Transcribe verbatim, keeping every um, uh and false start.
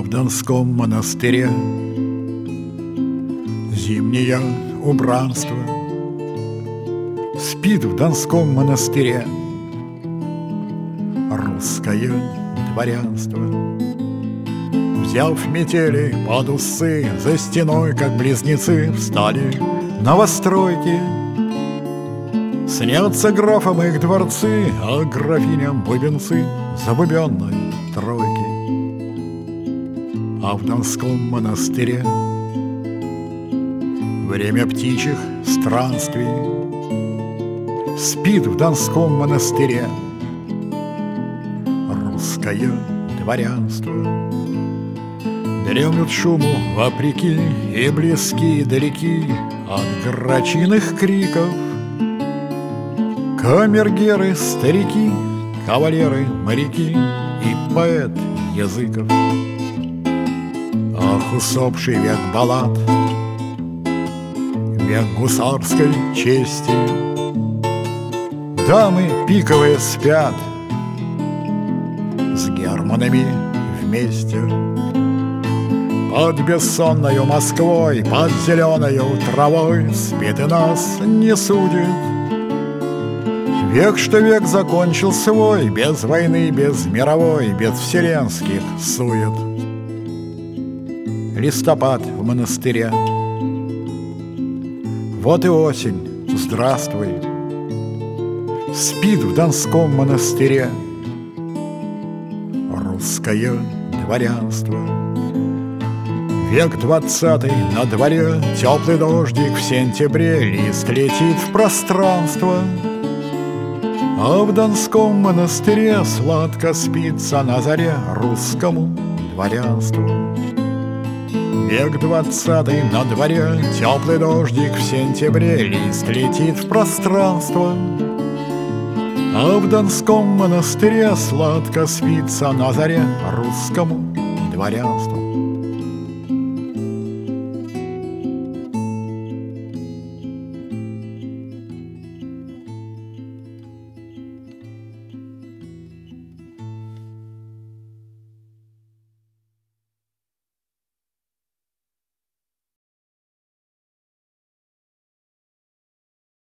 в Донском монастыре зимнее убранство. Спит в Донском монастыре русское дворянство. Взяв метели под усы, за стеной, как близнецы, встали новостройки. Снятся графам их дворцы, а графиням бубенцы забубенной тройки. А в Донском монастыре время птичьих странствий. Спит в Донском монастыре русское дворянство. Дремлют шуму вопреки, и близки и далеки от грачиных криков камергеры, старики, кавалеры, моряки и поэт Языков. Ах, усопший век баллад, век гусарской чести, дамы пиковые спят с германами вместе. Под бессонною Москвой, под зеленою травой спит и нас не судит. Век, что век закончил свой, без войны, без мировой, без вселенских сует. Листопад в монастыре. Вот и осень, здравствуй. Спит в Донском монастыре русское дворянство. Век двадцатый на дворе, теплый дождик в сентябре, лист летит в пространство. А в Донском монастыре сладко спится на заре русскому дворянству. Век двадцатый на дворе, теплый дождик в сентябре, лист летит в пространство. А в Донском монастыре сладко спится на заре русскому дворянству.